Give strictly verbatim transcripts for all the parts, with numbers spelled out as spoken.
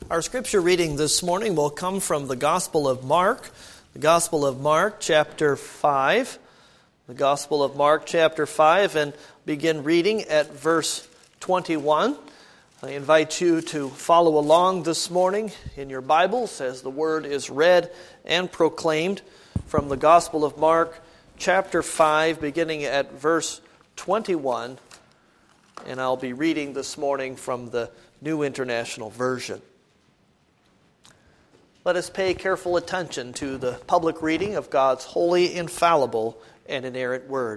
Our scripture reading this morning will come from the Gospel of Mark, the Gospel of Mark, chapter five. The Gospel of Mark, chapter five, and begin reading at verse twenty-one. I invite you to follow along this morning in your Bibles as the Word is read and proclaimed from the Gospel of Mark, chapter five, beginning at verse twenty-one. And I'll be reading this morning from the New International Version. Let us pay careful attention to the public reading of God's holy, infallible, and inerrant Word.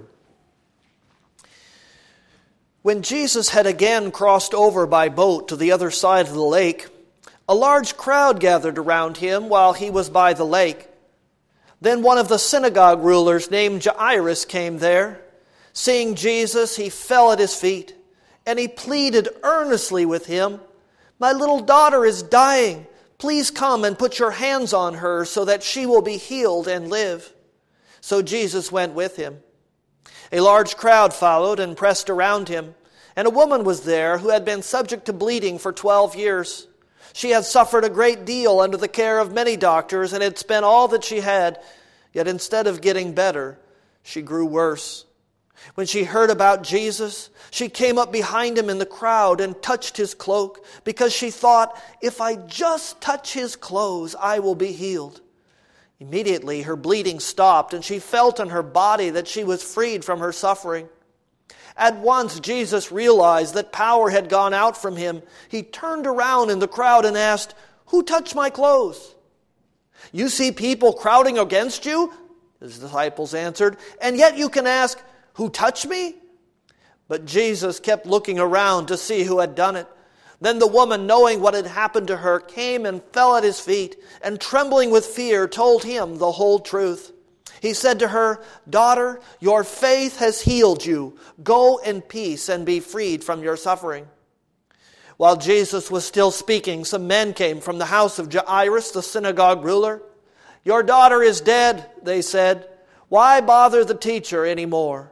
When Jesus had again crossed over by boat to the other side of the lake, a large crowd gathered around him while he was by the lake. Then one of the synagogue rulers named Jairus came there. Seeing Jesus, he fell at his feet, and he pleaded earnestly with him, "My little daughter is dying. Please come and put your hands on her so that she will be healed and live." So Jesus went with him. A large crowd followed and pressed around him, and a woman was there who had been subject to bleeding for twelve years. She had suffered a great deal under the care of many doctors and had spent all that she had, yet instead of getting better, she grew worse. When she heard about Jesus, she came up behind him in the crowd and touched his cloak, because she thought, "If I just touch his clothes, I will be healed." Immediately her bleeding stopped, and she felt in her body that she was freed from her suffering. At once Jesus realized that power had gone out from him. He turned around in the crowd and asked, "Who touched my clothes?" "You see people crowding against you," his disciples answered, "and yet you can ask, 'Who touched me?'" But Jesus kept looking around to see who had done it. Then the woman, knowing what had happened to her, came and fell at his feet, and trembling with fear, told him the whole truth. He said to her, "Daughter, your faith has healed you. Go in peace and be freed from your suffering." While Jesus was still speaking, some men came from the house of Jairus, the synagogue ruler. "Your daughter is dead," they said. "Why bother the teacher anymore?"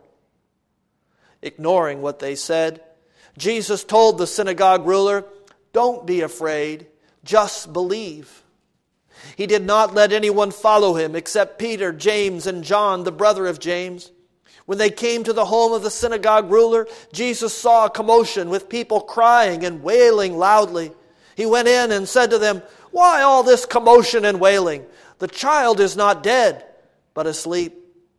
Ignoring what they said, Jesus told the synagogue ruler, "Don't be afraid, just believe." He did not let anyone follow him except Peter, James, and John, the brother of James. When they came to the home of the synagogue ruler, Jesus saw a commotion with people crying and wailing loudly. He went in and said to them, "Why all this commotion and wailing? The child is not dead, but asleep."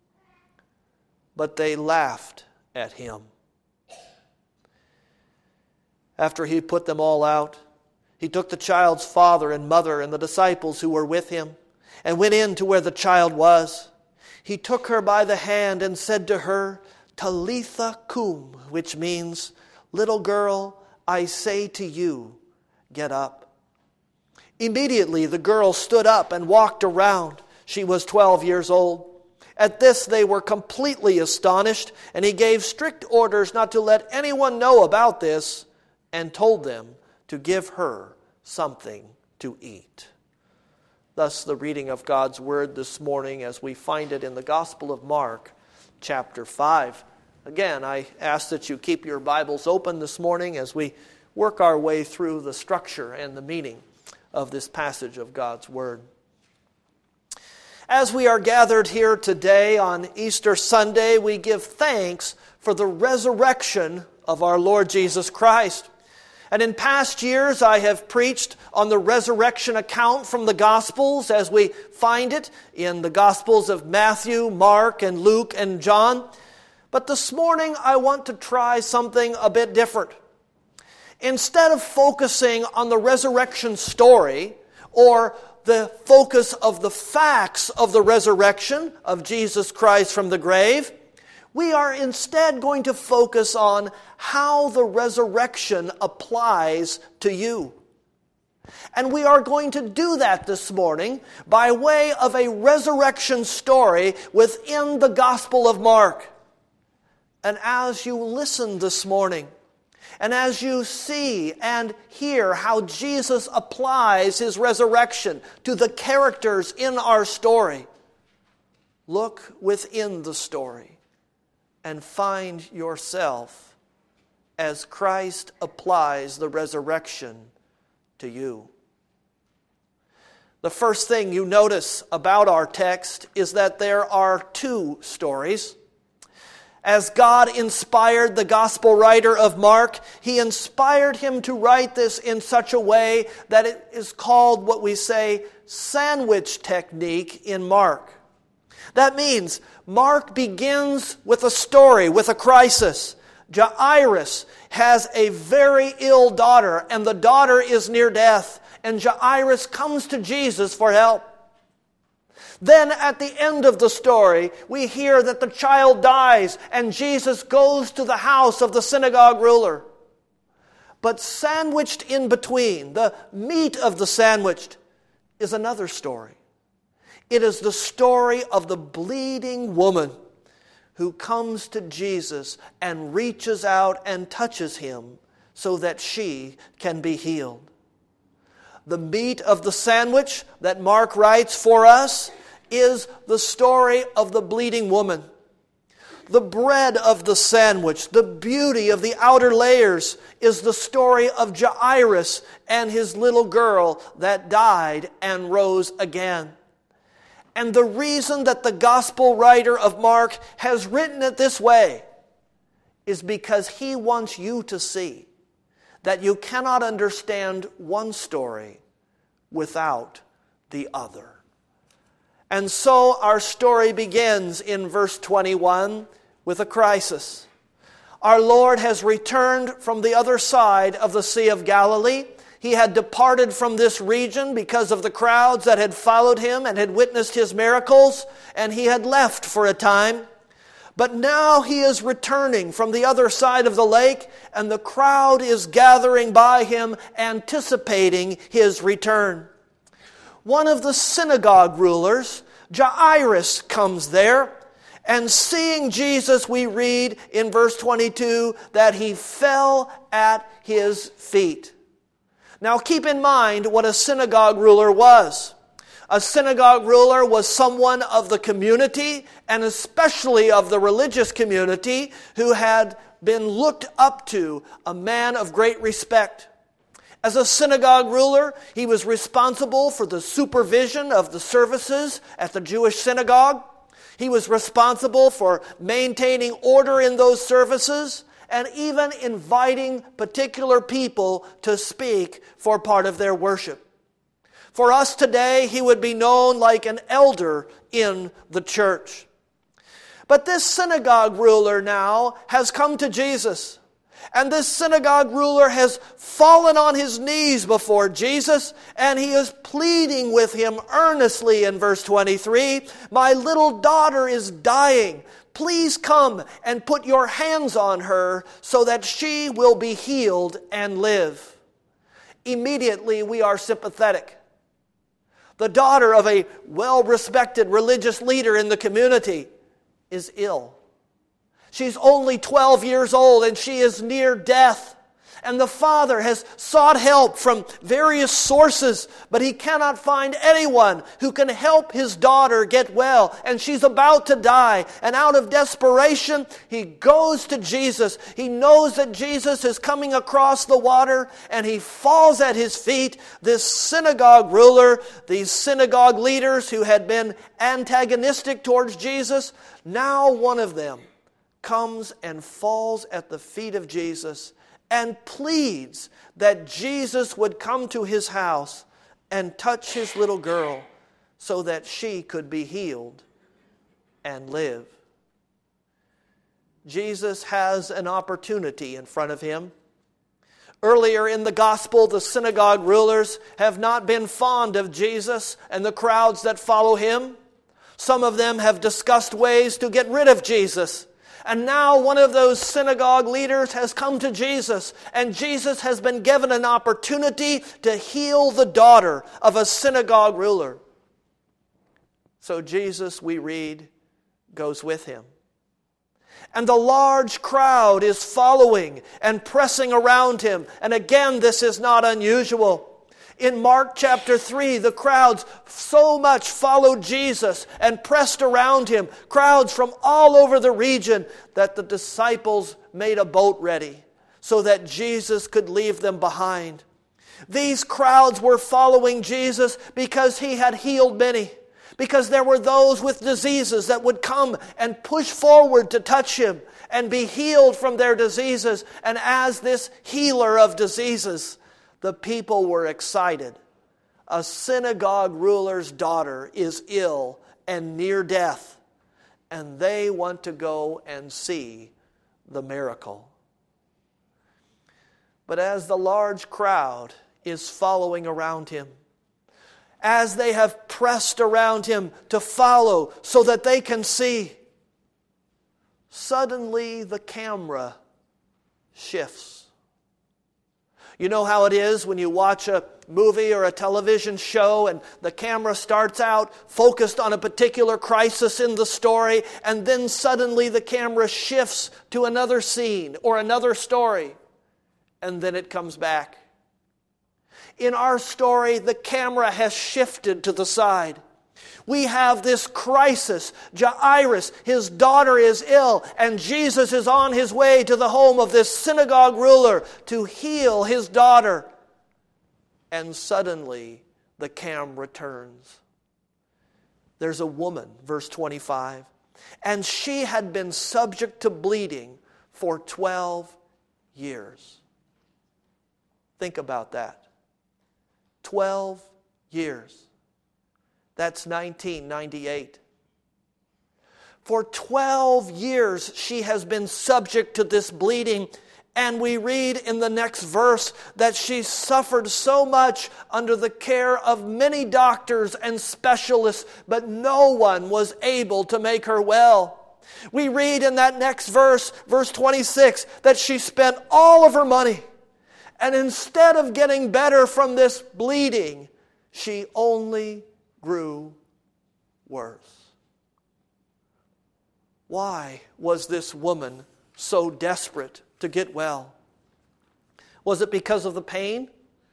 But they laughed at him. After he put them all out, he took the child's father and mother and the disciples who were with him and went in to where the child was. He took her by the hand and said to her, "Talitha cum," which means, "Little girl, I say to you, get up." Immediately the girl stood up and walked around. She was twelve years old. At this they were completely astonished, and he gave strict orders not to let anyone know about this, and told them to give her something to eat. Thus the reading of God's Word this morning as we find it in the Gospel of Mark, chapter five. Again, I ask that you keep your Bibles open this morning as we work our way through the structure and the meaning of this passage of God's Word. As we are gathered here today on Easter Sunday, we give thanks for the resurrection of our Lord Jesus Christ. And in past years, I have preached on the resurrection account from the Gospels as we find it in the Gospels of Matthew, Mark, and Luke, and John. But this morning, I want to try something a bit different. Instead of focusing on the resurrection story or the focus of the facts of the resurrection of Jesus Christ from the grave, we are instead going to focus on how the resurrection applies to you. And we are going to do that this morning by way of a resurrection story within the Gospel of Mark. And as you listen this morning, and as you see and hear how Jesus applies his resurrection to the characters in our story, look within the story and find yourself as Christ applies the resurrection to you. The first thing you notice about our text is that there are two stories. As God inspired the gospel writer of Mark, He inspired him to write this in such a way that it is called what we say sandwich technique in Mark. That means Mark begins with a story, with a crisis. Jairus has a very ill daughter, and the daughter is near death. And Jairus comes to Jesus for help. Then at the end of the story, we hear that the child dies and Jesus goes to the house of the synagogue ruler. But sandwiched in between, the meat of the sandwich, is another story. It is the story of the bleeding woman who comes to Jesus and reaches out and touches Him so that she can be healed. The meat of the sandwich that Mark writes for us is the story of the bleeding woman. The bread of the sandwich, the beauty of the outer layers, is the story of Jairus and his little girl that died and rose again. And the reason that the gospel writer of Mark has written it this way is because he wants you to see that you cannot understand one story without the other. And so our story begins in verse twenty-one with a crisis. Our Lord has returned from the other side of the Sea of Galilee. He had departed from this region because of the crowds that had followed Him and had witnessed His miracles, and He had left for a time. But now He is returning from the other side of the lake, and the crowd is gathering by Him, anticipating His return. One of the synagogue rulers, Jairus, comes there, and seeing Jesus, we read in verse twenty-two that he fell at His feet. Now keep in mind what a synagogue ruler was. A synagogue ruler was someone of the community, and especially of the religious community, who had been looked up to, a man of great respect. As a synagogue ruler, he was responsible for the supervision of the services at the Jewish synagogue. He was responsible for maintaining order in those services, and even inviting particular people to speak for part of their worship. For us today, he would be known like an elder in the church. But this synagogue ruler now has come to Jesus. And this synagogue ruler has fallen on his knees before Jesus, and he is pleading with Him earnestly in verse twenty-three, "My little daughter is dying. Please come and put your hands on her so that she will be healed and live." Immediately we are sympathetic. The daughter of a well-respected religious leader in the community is ill. She's only twelve years old and she is near death. And the father has sought help from various sources, but he cannot find anyone who can help his daughter get well. And she's about to die. And out of desperation, he goes to Jesus. He knows that Jesus is coming across the water, and he falls at His feet. This synagogue ruler, these synagogue leaders who had been antagonistic towards Jesus, now one of them comes and falls at the feet of Jesus and pleads that Jesus would come to his house and touch his little girl so that she could be healed and live. Jesus has an opportunity in front of him. Earlier in the gospel, the synagogue rulers have not been fond of Jesus and the crowds that follow him. Some of them have discussed ways to get rid of Jesus. And now one of those synagogue leaders has come to Jesus, and Jesus has been given an opportunity to heal the daughter of a synagogue ruler. So Jesus, we read, goes with him. And the large crowd is following and pressing around him. And again, this is not unusual. In Mark chapter three, the crowds so much followed Jesus and pressed around him, crowds from all over the region, that the disciples made a boat ready so that Jesus could leave them behind. These crowds were following Jesus because he had healed many. Because there were those with diseases that would come and push forward to touch him and be healed from their diseases. And as this healer of diseases, the people were excited. A synagogue ruler's daughter is ill and near death, and they want to go and see the miracle. But as the large crowd is following around him, as they have pressed around him to follow so that they can see, suddenly the camera shifts. You know how it is when you watch a movie or a television show and the camera starts out focused on a particular crisis in the story, and then suddenly the camera shifts to another scene or another story, and then it comes back. In our story, the camera has shifted to the side. We have this crisis. Jairus, his daughter, is ill, and Jesus is on his way to the home of this synagogue ruler to heal his daughter. And suddenly, the cam returns. There's a woman, verse twenty-five, and she had been subject to bleeding for twelve years. Think about that. Twelve years. That's nineteen ninety-eight. For twelve years she has been subject to this bleeding, and we read in the next verse that she suffered so much under the care of many doctors and specialists, but no one was able to make her well. We read in that next verse, verse twenty-six, that she spent all of her money. And instead of getting better from this bleeding, she only grew worse. Why was this woman so desperate to get well? Was it because of the pain?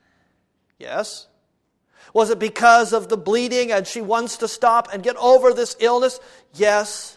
Yes. Was it because of the bleeding and she wants to stop and get over this illness? Yes.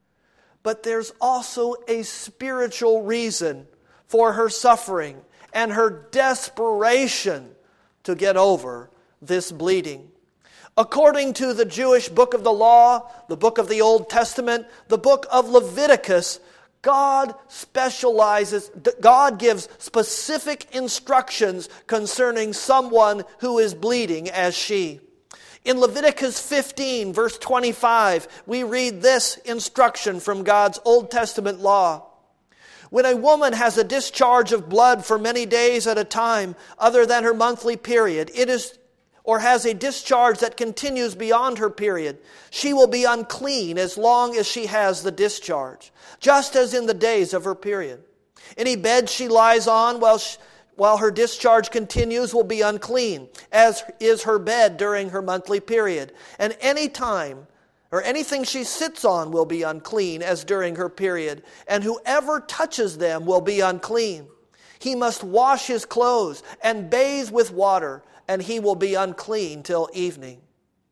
But there's also a spiritual reason for her suffering and her desperation to get over this bleeding. According to the Jewish book of the law, the book of the Old Testament, the book of Leviticus, God specializes, God gives specific instructions concerning someone who is bleeding as she. In Leviticus fifteen, verse twenty-five, we read this instruction from God's Old Testament law. When a woman has a discharge of blood for many days at a time, other than her monthly period, it is, or has a discharge that continues beyond her period, she will be unclean as long as she has the discharge, just as in the days of her period. Any bed she lies on while she, while her discharge continues will be unclean, as is her bed during her monthly period. And any time or anything she sits on will be unclean as during her period, and whoever touches them will be unclean. He must wash his clothes and bathe with water, and he will be unclean till evening.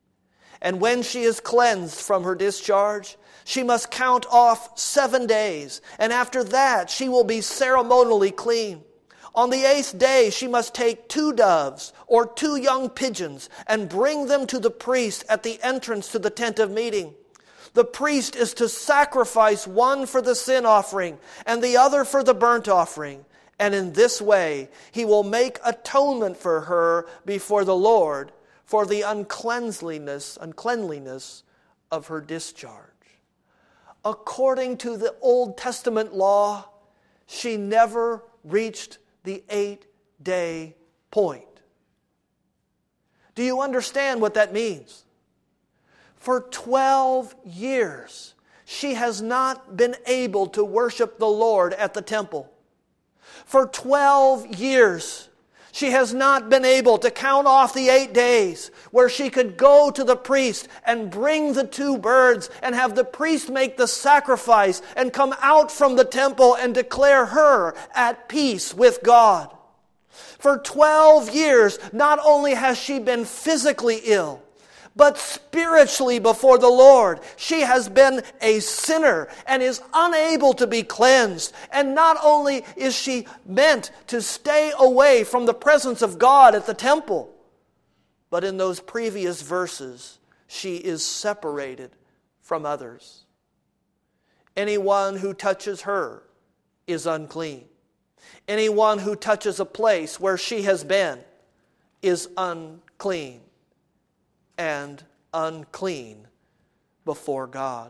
And when she is cleansed from her discharge, she must count off seven days, and after that she will be ceremonially clean. On the eighth day she must take two doves or two young pigeons and bring them to the priest at the entrance to the tent of meeting. The priest is to sacrifice one for the sin offering and the other for the burnt offering. And in this way he will make atonement for her before the Lord for the uncleanliness, uncleanliness of her discharge. According to the Old Testament law, she never reached the eight-day point. Do you understand what that means? For twelve years, she has not been able to worship the Lord at the temple. For twelve years, she has not been able to count off the eight days where she could go to the priest and bring the two birds and have the priest make the sacrifice and come out from the temple and declare her at peace with God. For twelve years, not only has she been physically ill, but spiritually before the Lord. She has been a sinner and is unable to be cleansed. And not only is she meant to stay away from the presence of God at the temple, but in those previous verses, she is separated from others. Anyone who touches her is unclean. Anyone who touches a place where she has been is unclean, and unclean before God.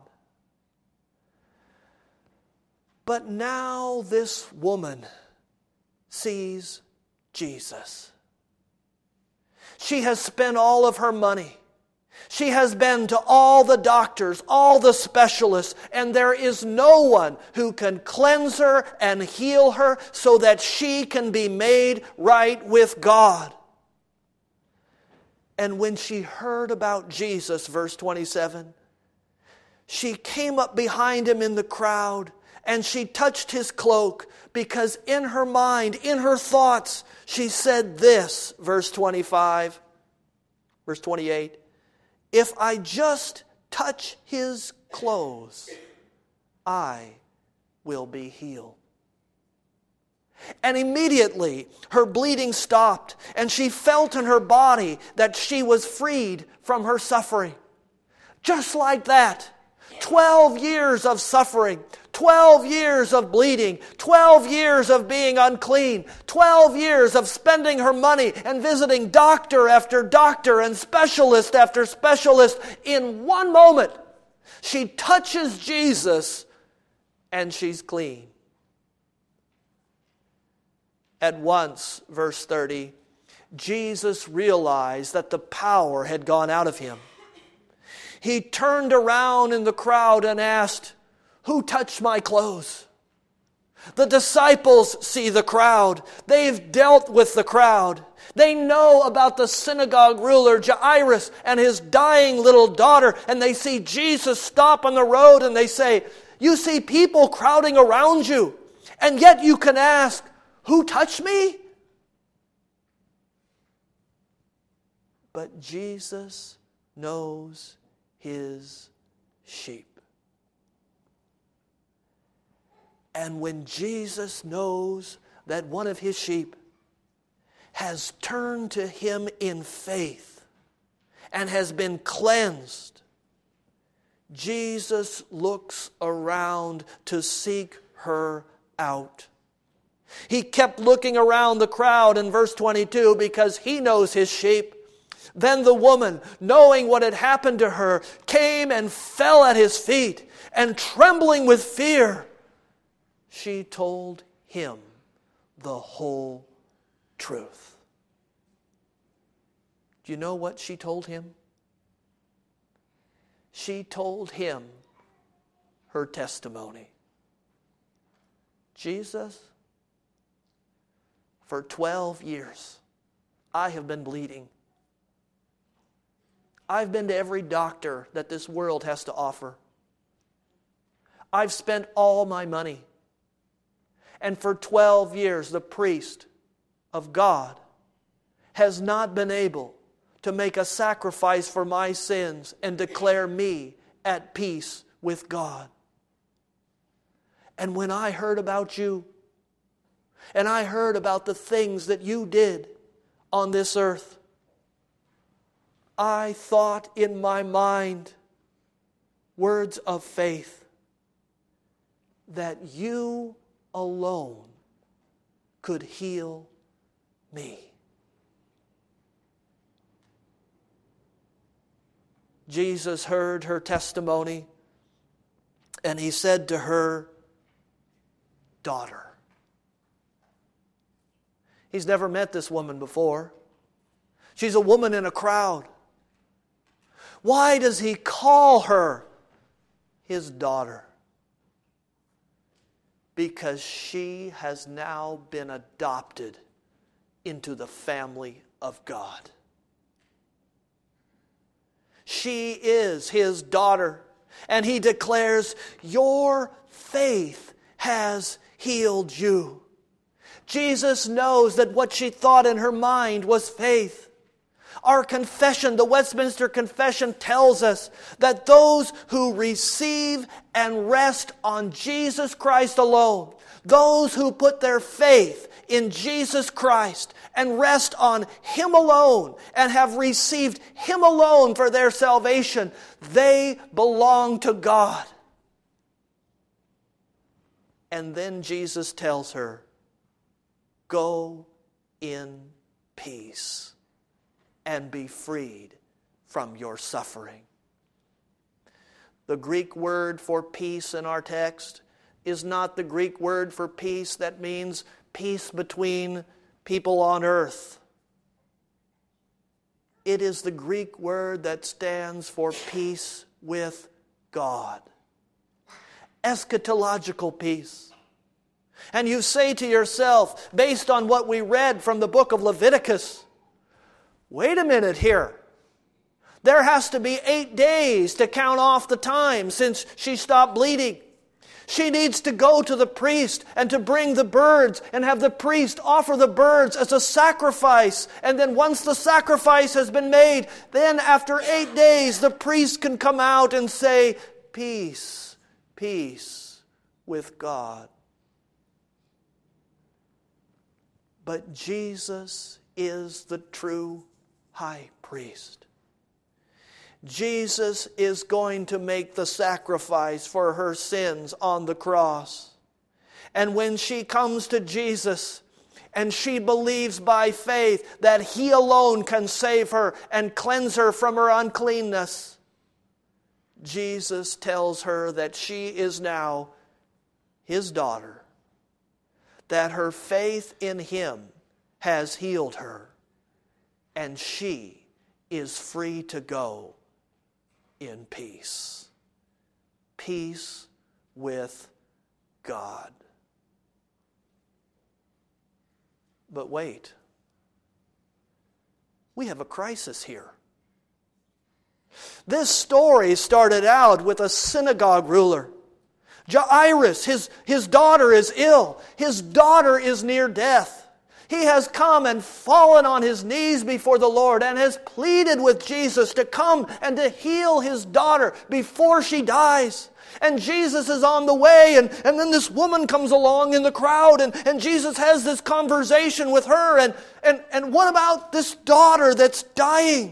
But now this woman sees Jesus. She has spent all of her money. She has been to all the doctors, all the specialists, and there is no one who can cleanse her and heal her so that she can be made right with God. And when she heard about Jesus, verse twenty-seven, she came up behind him in the crowd and she touched his cloak, because in her mind, in her thoughts, she said this, verse twenty-five, verse twenty-eight, if I just touch his clothes, I will be healed. And immediately her bleeding stopped, and she felt in her body that she was freed from her suffering. Just like that, twelve years of suffering, twelve years of bleeding, twelve years of being unclean, twelve years of spending her money and visiting doctor after doctor and specialist after specialist. In one moment, she touches Jesus and she's clean. At once, verse thirty, Jesus realized that the power had gone out of him. He turned around in the crowd and asked, who touched my clothes? The disciples see the crowd. They've dealt with the crowd. They know about the synagogue ruler Jairus and his dying little daughter, and they see Jesus stop on the road and they say, you see people crowding around you, and yet you can ask, who touched me? But Jesus knows his sheep. And when Jesus knows that one of his sheep has turned to him in faith and has been cleansed, Jesus looks around to seek her out. He kept looking around the crowd in verse twenty-two because he knows his sheep. Then the woman, knowing what had happened to her, came and fell at his feet, and trembling with fear, she told him the whole truth. Do you know what she told him? She told him her testimony. Jesus, for twelve years, I have been bleeding. I've been to every doctor that this world has to offer. I've spent all my money. And for twelve years, the priest of God has not been able to make a sacrifice for my sins and declare me at peace with God. And when I heard about you, and I heard about the things that you did on this earth, I thought in my mind words of faith that you alone could heal me. Jesus heard her testimony, and he said to her, daughter. He's never met this woman before. She's a woman in a crowd. Why does he call her his daughter? Because she has now been adopted into the family of God. She is his daughter, and he declares, your faith has healed you. Jesus knows that what she thought in her mind was faith. Our confession, the Westminster Confession, tells us that those who receive and rest on Jesus Christ alone, those who put their faith in Jesus Christ and rest on Him alone and have received Him alone for their salvation, they belong to God. And then Jesus tells her, go in peace and be freed from your suffering. The Greek word for peace in our text is not the Greek word for peace that means peace between people on earth. It is the Greek word that stands for peace with God. Eschatological peace. And you say to yourself, based on what we read from the book of Leviticus, wait a minute here. There has to be eight days to count off the time since she stopped bleeding. She needs to go to the priest and to bring the birds and have the priest offer the birds as a sacrifice. And then once the sacrifice has been made, then after eight days the priest can come out and say, peace, peace with God. But Jesus is the true high priest. Jesus is going to make the sacrifice for her sins on the cross. And when she comes to Jesus and she believes by faith that He alone can save her and cleanse her from her uncleanness, Jesus tells her that she is now His daughter, that her faith in Him has healed her, and she is free to go in peace. Peace with God. But wait. We have a crisis here. This story started out with a synagogue ruler. Jairus, his, his daughter is ill. His daughter is near death. He has come and fallen on his knees before the Lord and has pleaded with Jesus to come and to heal his daughter before she dies. And Jesus is on the way, and, and then this woman comes along in the crowd, and, and Jesus has this conversation with her. And, and, and what about this daughter that's dying?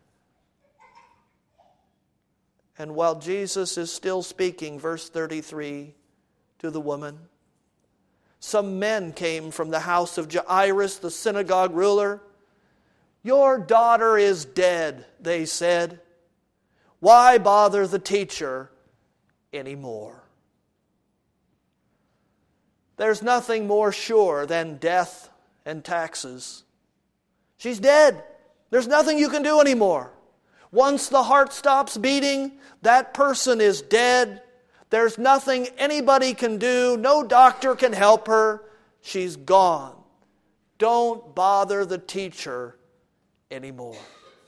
And while Jesus is still speaking, verse thirty-three, to the woman, some men came from the house of Jairus, the synagogue ruler. Your daughter is dead, they said. Why bother the teacher anymore? There's nothing more sure than death and taxes. She's dead. There's nothing you can do anymore. Once the heart stops beating, that person is dead. There's nothing anybody can do. No doctor can help her. She's gone. Don't bother the teacher anymore.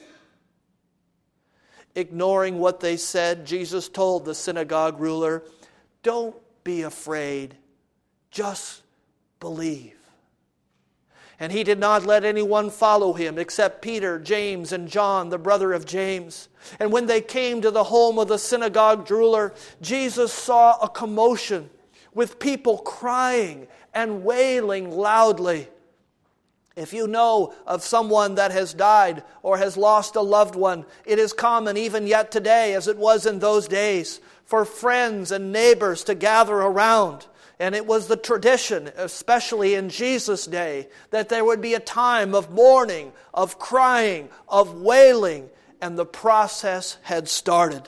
Ignoring what they said, Jesus told the synagogue ruler, don't be afraid. Just believe. And He did not let anyone follow Him except Peter, James, and John, the brother of James. And when they came to the home of the synagogue ruler, Jesus saw a commotion with people crying and wailing loudly. If you know of someone that has died or has lost a loved one, it is common even yet today, as it was in those days, for friends and neighbors to gather around. And it was the tradition, especially in Jesus' day, that there would be a time of mourning, of crying, of wailing, and the process had started.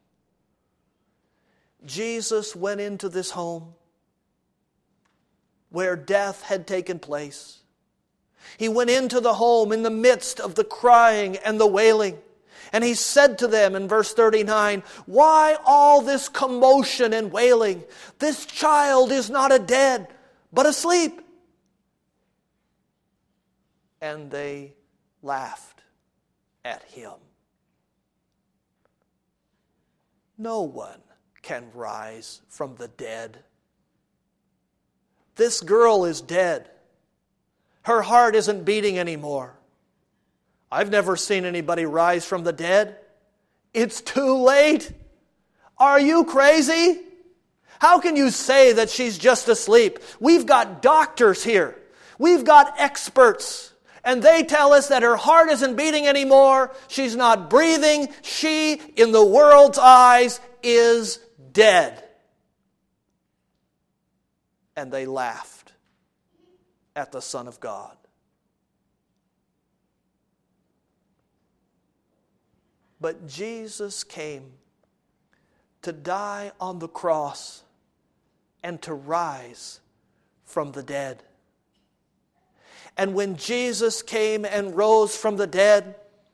Jesus went into this home where death had taken place. He went into the home in the midst of the crying and the wailing. And He said to them in verse thirty-nine, why all this commotion and wailing? This child is not a dead, but asleep. And they laughed at Him. No one can rise from the dead. This girl is dead. Her heart isn't beating anymore. I've never seen anybody rise from the dead. It's too late. Are you crazy? How can you say that she's just asleep? We've got doctors here. We've got experts. And they tell us that her heart isn't beating anymore. She's not breathing. She, in the world's eyes, is dead. And they laughed at the Son of God. But Jesus came to die on the cross and to rise from the dead. And when Jesus came and rose from the dead,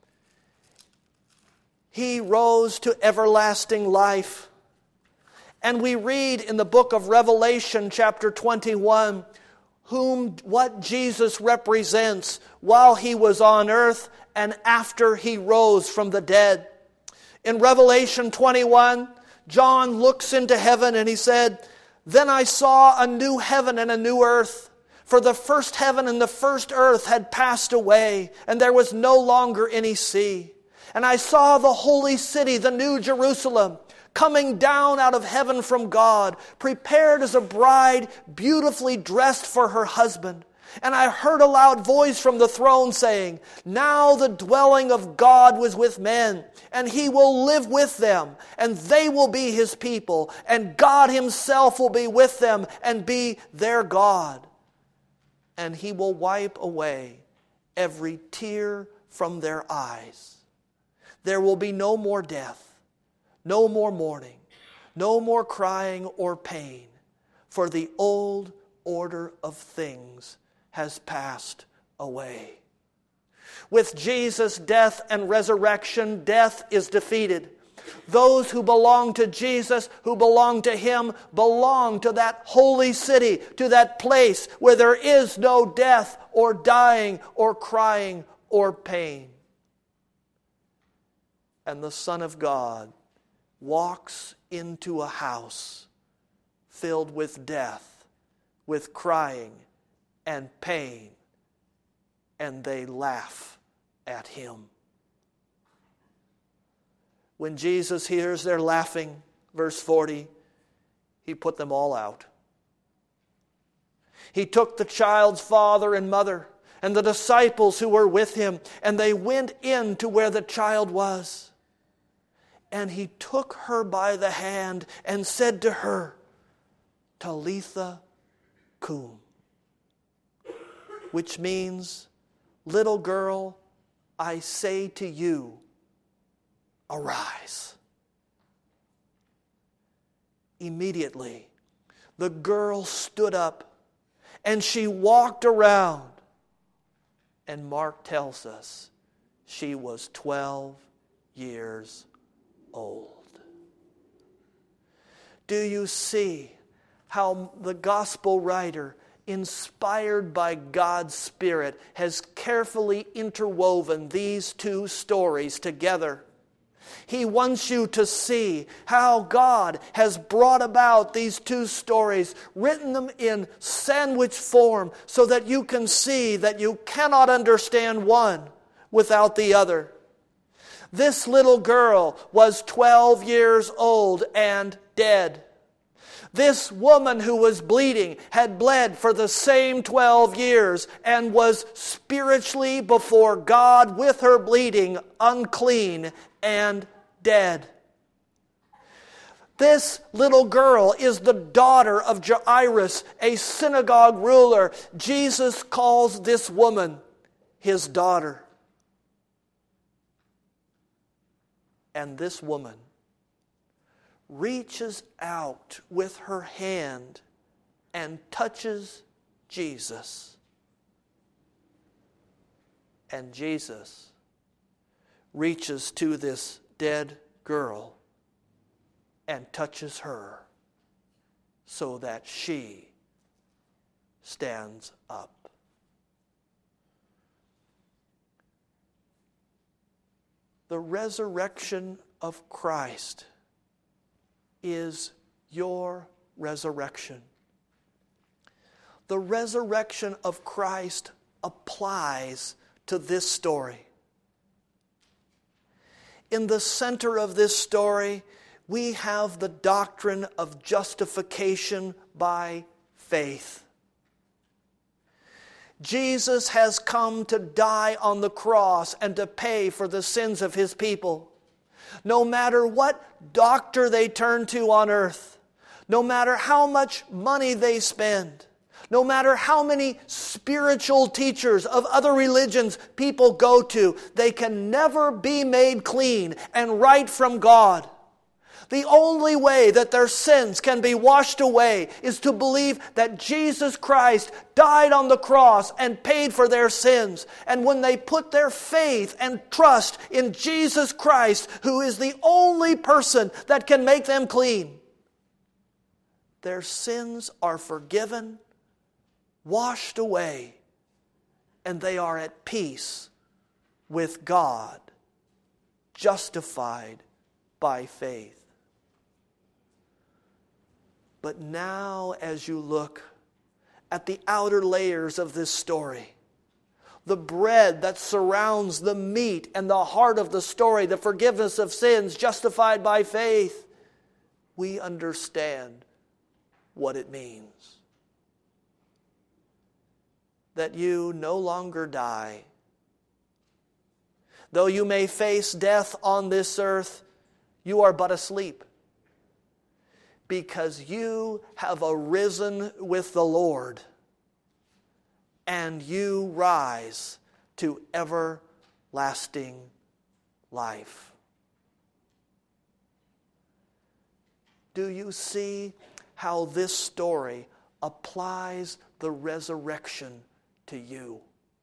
He rose to everlasting life. And we read in the book of Revelation, chapter twenty-one, whom what Jesus represents while He was on earth and after He rose from the dead. In Revelation twenty-one, John looks into heaven and he said, "Then I saw a new heaven and a new earth. For the first heaven and the first earth had passed away, and there was no longer any sea. And I saw the holy city, the new Jerusalem, coming down out of heaven from God, prepared as a bride beautifully dressed for her husband. And I heard a loud voice from the throne saying, 'Now the dwelling of God was with men, and He will live with them, and they will be His people, and God Himself will be with them and be their God. And He will wipe away every tear from their eyes. There will be no more death, no more mourning, no more crying or pain, for the old order of things has passed away.'" With Jesus' death and resurrection, death is defeated. Those who belong to Jesus, who belong to Him, belong to that holy city, to that place where there is no death or dying or crying or pain. And the Son of God walks into a house filled with death, with crying and pain, and they laugh at Him. When Jesus hears their laughing, verse forty, He put them all out. He took the child's father and mother and the disciples who were with Him, and they went in to where the child was. And He took her by the hand and said to her, "Talitha cum," which means, "Little girl, I say to you, arise." Immediately, the girl stood up and she walked around. And Mark tells us she was twelve years old. Do you see how the gospel writer, inspired by God's Spirit, has carefully interwoven these two stories together? He wants you to see how God has brought about these two stories, written them in sandwich form, so that you can see that you cannot understand one without the other. This little girl was twelve years old and dead. This woman who was bleeding had bled for the same twelve years and was spiritually before God with her bleeding unclean and dead. This little girl is the daughter of Jairus, a synagogue ruler. Jesus calls this woman His daughter. And this woman reaches out with her hand and touches Jesus. And Jesus reaches to this dead girl and touches her so that she stands up. The resurrection of Christ is your resurrection. The resurrection of Christ applies to this story. In the center of this story, we have the doctrine of justification by faith. Jesus has come to die on the cross and to pay for the sins of His people. No matter what doctor they turn to on earth, no matter how much money they spend, no matter how many spiritual teachers of other religions people go to, they can never be made clean and right from God. The only way that their sins can be washed away is to believe that Jesus Christ died on the cross and paid for their sins. And when they put their faith and trust in Jesus Christ, who is the only person that can make them clean, their sins are forgiven, washed away, and they are at peace with God, justified by faith. But now, as you look at the outer layers of this story, the bread that surrounds the meat and the heart of the story, the forgiveness of sins, justified by faith, we understand what it means. That you no longer die. Though you may face death on this earth, you are but asleep, because you have arisen with the Lord, and you rise to everlasting life. Do you see how this story applies the resurrection to you?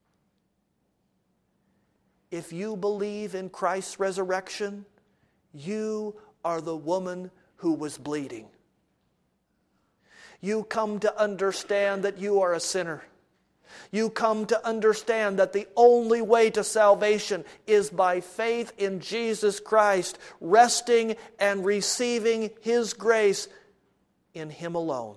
If you believe in Christ's resurrection, you are the woman who was bleeding. You come to understand that you are a sinner. You come to understand that the only way to salvation is by faith in Jesus Christ, resting and receiving His grace in Him alone.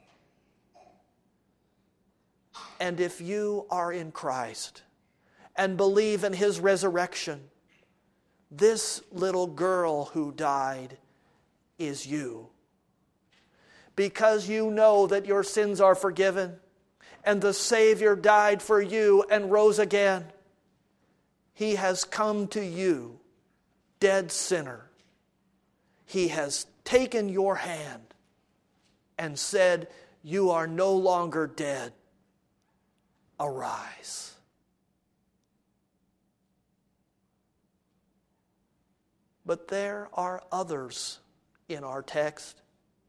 And if you are in Christ and believe in His resurrection, this little girl who died is you. Because you know that your sins are forgiven and the Savior died for you and rose again, He has come to you, dead sinner. He has taken your hand and said, "You are no longer dead. Arise." But there are others in our text.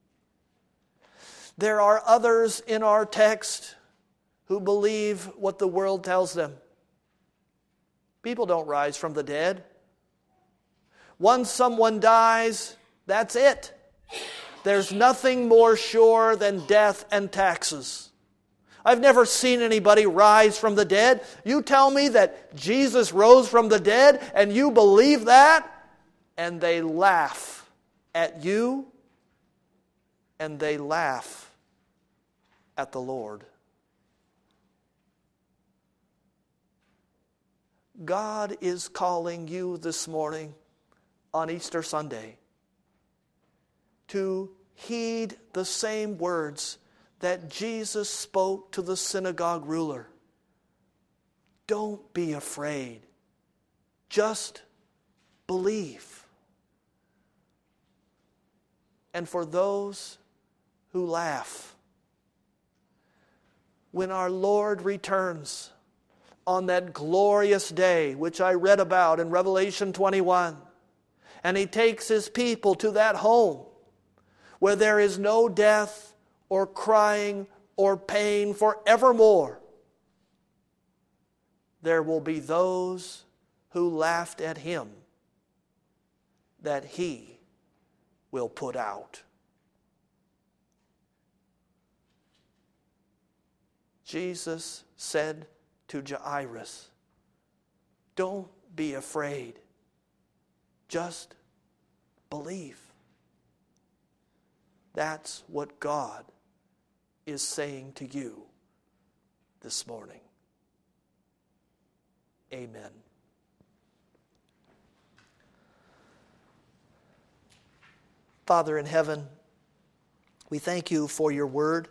There are others in our text who believe what the world tells them. People don't rise from the dead. Once someone dies, that's it. There's nothing more sure than death and taxes. I've never seen anybody rise from the dead. You tell me that Jesus rose from the dead and you believe that? And they laugh at you, and they laugh at the Lord. God is calling you this morning on Easter Sunday to heed the same words that Jesus spoke to the synagogue ruler. Don't be afraid. Just believe. And for those who laugh, when our Lord returns on that glorious day, which I read about in Revelation twenty-one, and He takes His people to that home where there is no death or crying or pain forevermore, there will be those who laughed at Him that He will put out. Jesus said to Jairus, "Don't be afraid. Just believe." That's what God is saying to you this morning. Amen. Father in heaven, we thank you for your word,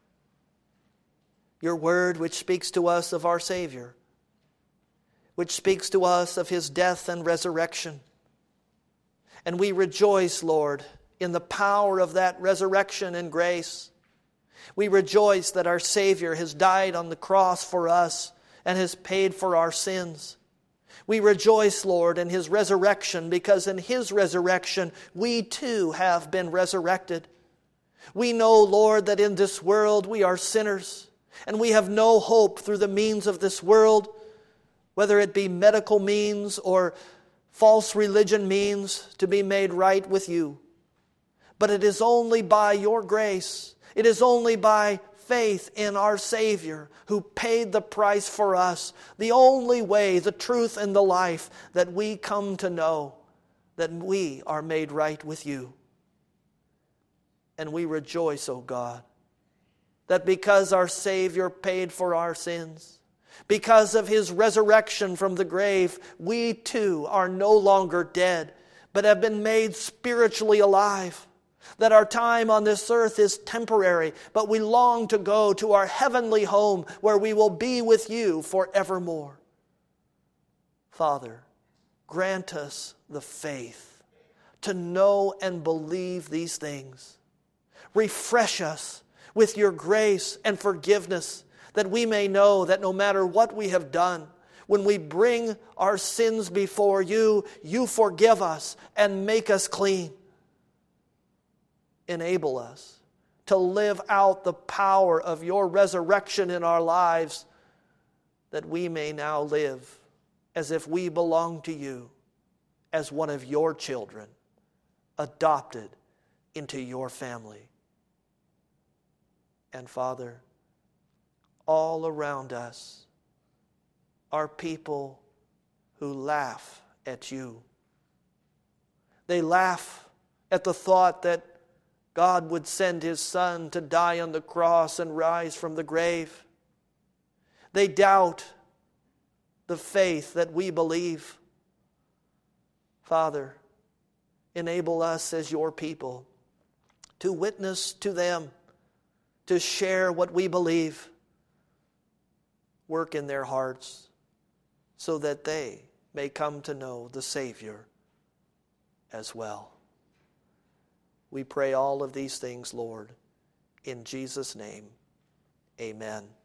your word which speaks to us of our Savior, which speaks to us of his death and resurrection. And we rejoice, Lord, in the power of that resurrection and grace. We rejoice that our Savior has died on the cross for us and has paid for our sins. We rejoice, Lord, in his resurrection, because in his resurrection we too have been resurrected. We know, Lord, that in this world we are sinners, and we have no hope through the means of this world, whether it be medical means or false religion means, to be made right with you. But it is only by your grace, it is only by faith in our Savior who paid the price for us, the only way, the truth, and the life, that we come to know that we are made right with you. And we rejoice, O God, that because our Savior paid for our sins, because of his resurrection from the grave, we too are no longer dead, but have been made spiritually alive. That our time on this earth is temporary, but we long to go to our heavenly home where we will be with you forevermore. Father, grant us the faith to know and believe these things. Refresh us with your grace and forgiveness, that we may know that no matter what we have done, when we bring our sins before you, you forgive us and make us clean. Enable us to live out the power of your resurrection in our lives, that we may now live as if we belong to you, as one of your children, adopted into your family. And Father, all around us are people who laugh at you. They laugh at the thought that God would send his Son to die on the cross and rise from the grave. They doubt the faith that we believe. Father, enable us as your people to witness to them, to share what we believe. Work in their hearts so that they may come to know the Savior as well. We pray all of these things, Lord, in Jesus' name. Amen.